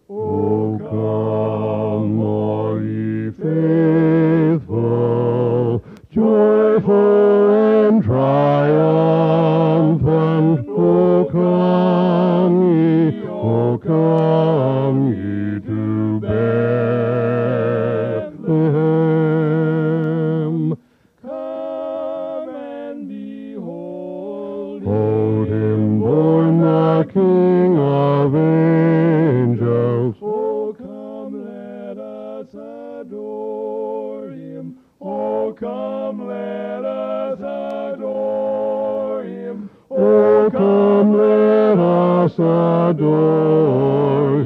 O come, all ye faithful, joyful and triumphant. O come ye to Bethlehem. Come and behold Hold him born the King of angels. O come, let us adore him. O come, let us adore him. O come, let us adore